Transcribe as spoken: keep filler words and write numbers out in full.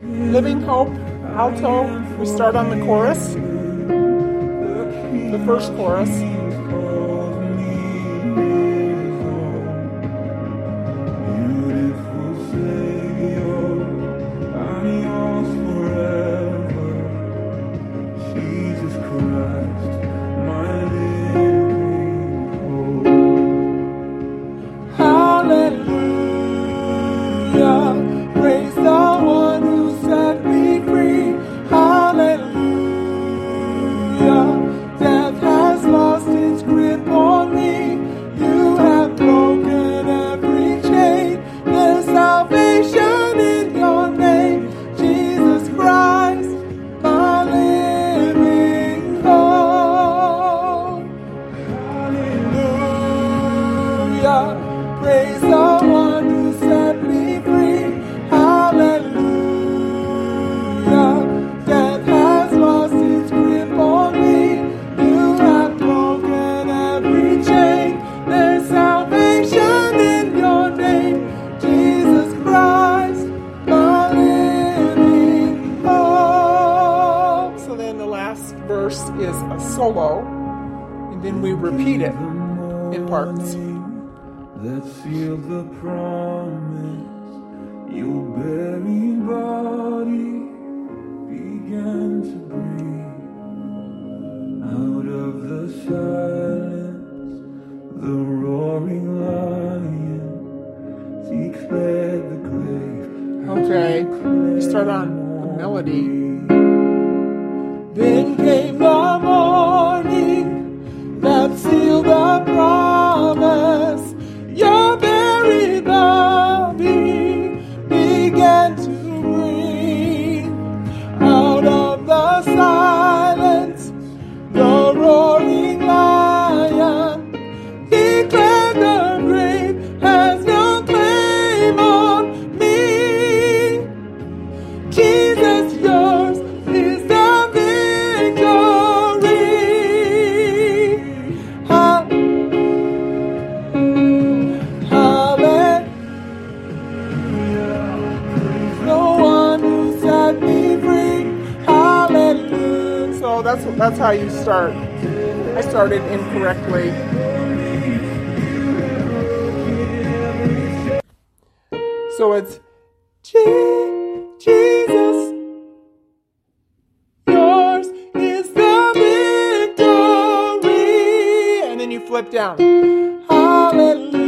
Living Hope, alto, we start on the chorus, the first chorus. Is a solo, and then we repeat it in parts. That sealed the promise, your very body began to breathe. Out of the silence, the roaring lion declared the grave. Okay, we start on the melody. Then came the morning that sealed the promise. Your very body began to breathe. Out of the silence, the roaring lion declared the grave has no claim on me. Jesus, yours is the That's that's how you start. I started incorrectly. So it's Jesus, yours is the victory, and then you flip down. Hallelujah.